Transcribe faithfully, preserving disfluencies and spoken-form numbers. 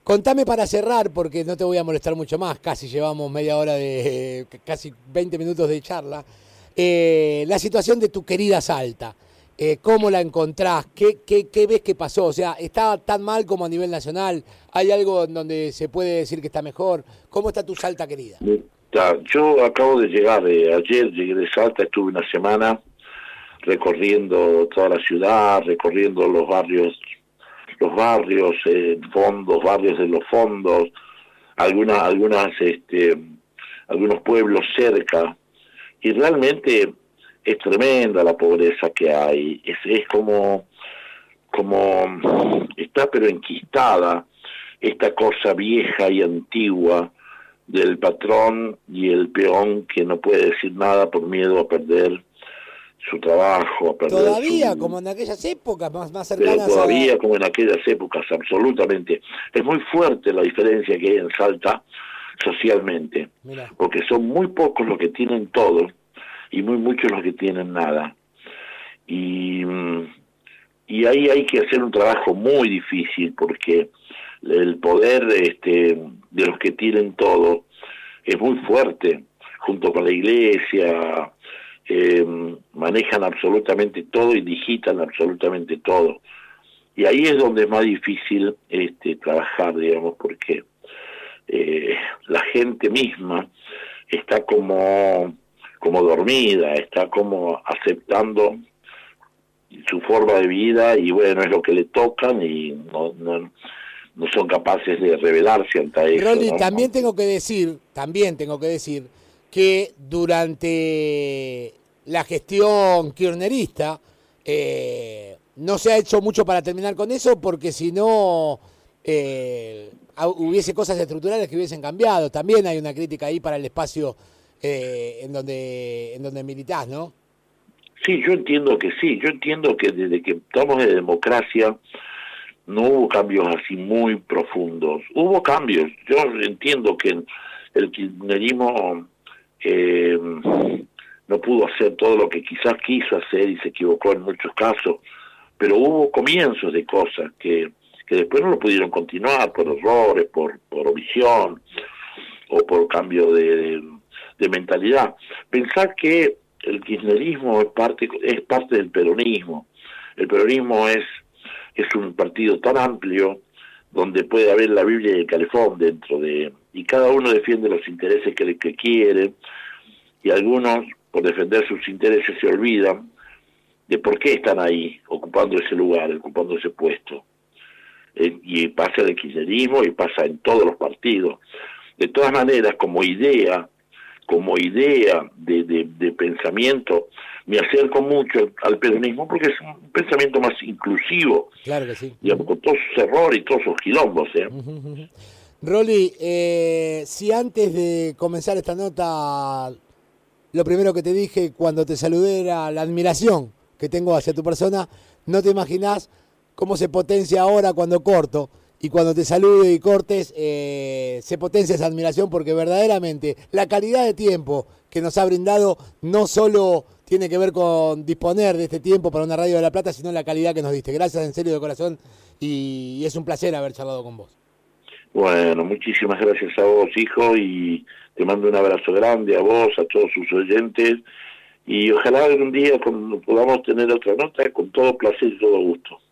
Contame para cerrar, porque no te voy a molestar mucho más, casi llevamos media hora de, casi veinte minutos de charla, eh, la situación de tu querida Salta. Eh, ¿Cómo la encontrás? ¿Qué, qué, ¿Qué ves que pasó? O sea, ¿está tan mal como a nivel nacional? ¿Hay algo en donde se puede decir que está mejor? ¿Cómo está tu Salta querida? Yo acabo de llegar, eh, ayer llegué de Salta, estuve una semana recorriendo toda la ciudad, recorriendo los barrios, los barrios, eh, fondos, barrios de los fondos, algunas, algunas, este, algunos pueblos cerca, y realmente es tremenda la pobreza que hay, es, es como, como está pero enquistada esta cosa vieja y antigua del patrón y el peón que no puede decir nada por miedo a perder su trabajo, a perder todavía su... como en aquellas épocas más, más cercanas pero todavía a... como en aquellas épocas, absolutamente. Es muy fuerte la diferencia que hay en Salta socialmente. Mirá. Porque son muy pocos los que tienen todo y muy muchos los que tienen nada. Y, y ahí hay que hacer un trabajo muy difícil porque el poder este, de los que tienen todo es muy fuerte, junto con la iglesia, eh, manejan absolutamente todo y digitan absolutamente todo. Y ahí es donde es más difícil este, trabajar, digamos, porque eh, la gente misma está como, como dormida, está como aceptando su forma de vida y bueno, es lo que le tocan y no, no, no son capaces de rebelarse ante eso. Rolly, ¿no? también tengo que decir, también tengo que decir que durante la gestión kirchnerista eh, no se ha hecho mucho para terminar con eso, porque si no eh, hubiese cosas estructurales que hubiesen cambiado. También hay una crítica ahí para el espacio eh, en donde en donde militás, ¿no? Sí, yo entiendo que sí, yo entiendo que desde que estamos de democracia no hubo cambios así muy profundos. Hubo cambios, yo entiendo que el kirchnerismo eh, no pudo hacer todo lo que quizás quiso hacer y se equivocó en muchos casos, pero hubo comienzos de cosas que, que después no lo pudieron continuar por errores, por, por omisión o por cambio de, de, de mentalidad. Pensar que el kirchnerismo es parte, es parte del peronismo. El peronismo es, es un partido tan amplio donde puede haber la Biblia y el calefón dentro de... y cada uno defiende los intereses que, que quiere, y algunos, por defender sus intereses, se olvidan de por qué están ahí, ocupando ese lugar, ocupando ese puesto. Eh, y pasa en el kirchnerismo y pasa en todos los partidos. De todas maneras, como idea, como idea de, de, de pensamiento, me acerco mucho al peronismo porque es un pensamiento más inclusivo. Claro que sí. Digamos, con todos sus errores y todos sus quilombos. ¿eh? Uh-huh, uh-huh. Rolly, eh, si antes de comenzar esta nota, lo primero que te dije cuando te saludé era la admiración que tengo hacia tu persona, no te imaginás cómo se potencia ahora cuando corto. Y cuando te salude y cortes, eh, se potencia esa admiración, porque verdaderamente la calidad de tiempo que nos ha brindado no solo tiene que ver con disponer de este tiempo para una radio de La Plata, sino la calidad que nos diste. Gracias en serio de corazón y, y es un placer haber charlado con vos. Bueno, muchísimas gracias a vos, hijo, y te mando un abrazo grande a vos, a todos sus oyentes, y ojalá algún día podamos tener otra nota con todo placer y todo gusto.